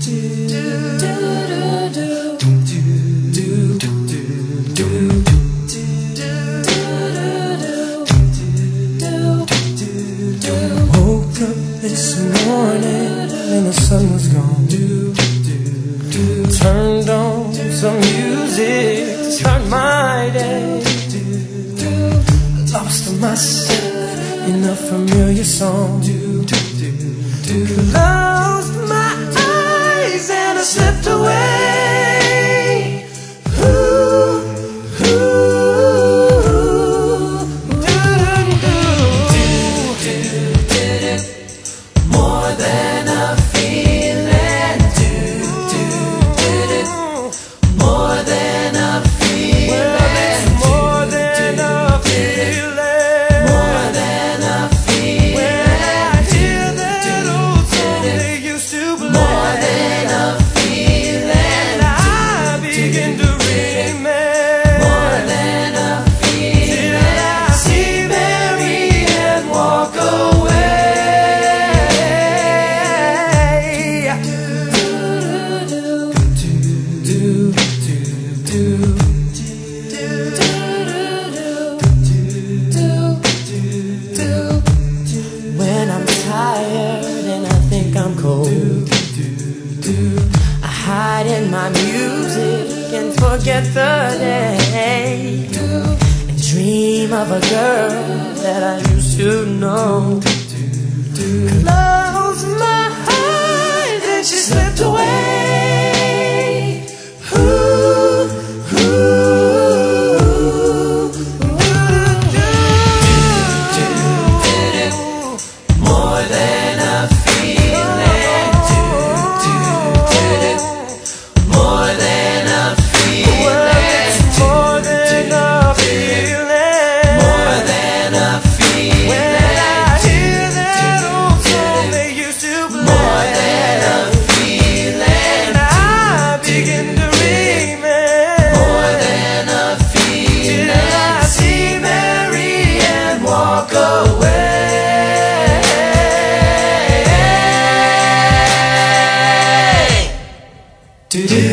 Woke up this morning and the sun was gone. Turned on some music to start my day. Lost myself in a familiar song. Closed my eyes and I slipped away. More than a feeling. More than a feeling. More than a feeling. More than a feeling. When I hear that old song they used to play. More than a feeling. And I begin to remain. More than a feeling. Till I see Mary and walk away. When I'm tired and I think I'm cold, I hide in my music and forget the day, and dream of a girl that I used to know. Close my eyes and she slipped away. More than a feeling. More than a feeling. More than a feeling. More than a feeling. When I hear that old song they used to play. More than a feeling. And I begin to remain. More than a feeling. Till I see Mary and walk away. Do do